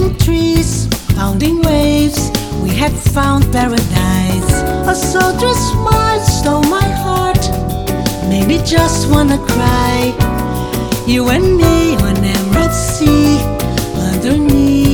climbing trees, pounding waves, we had found paradise. A sultry smile stole my heart, made me just wanna cry. You and me on emerald sea, underneath